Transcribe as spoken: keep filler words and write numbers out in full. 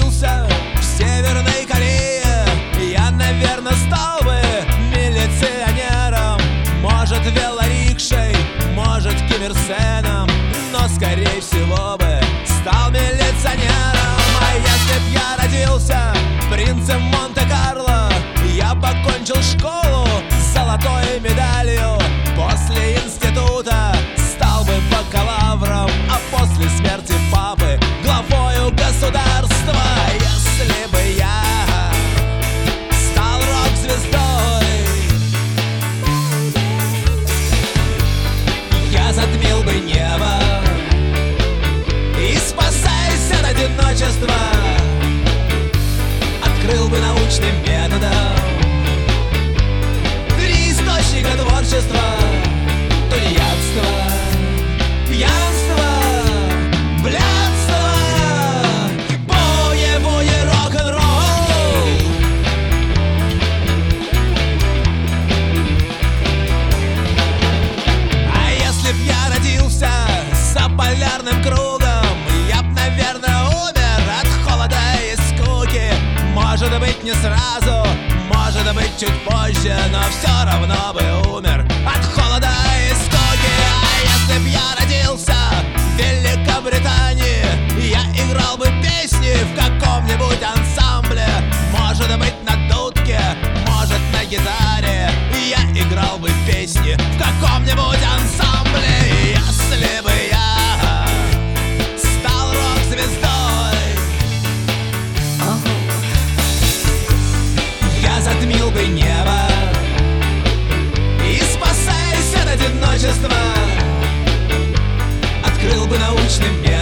родился в Северной Корее, я, наверное, стал бы милиционером, может, велорикшей, может, Ким Ир Сеном, но, скорее всего, бы стал милиционером. А если б я родился принцем Монте-Карло, я покончил школу с золотой медалью, после института стал бы бакалавром, а после смерти папы главою государства. Если бы я стал рок-звездой, я затмил бы небо и, спасаясь от одиночества, открыл бы научным методом три источника творчества: тунеядство, пьянство, блядство, буе-буе, рок-н-ролл. А если б я родился за полярным кругом, я б, наверное, умер от холода и скуки. Может быть, не сразу, может быть, чуть позже, но все равно бы умер от холода и скуки. А если б я родился в Великобритании, я играл бы песни в каком-нибудь ансамбле, может быть, на дудке, может, на гитаре. Я играл бы песни в каком-нибудь ансамбле. Если бы я стал рок-звездой, я затмил бы небо и, спасаясь от одиночества, открыл бы научный мир.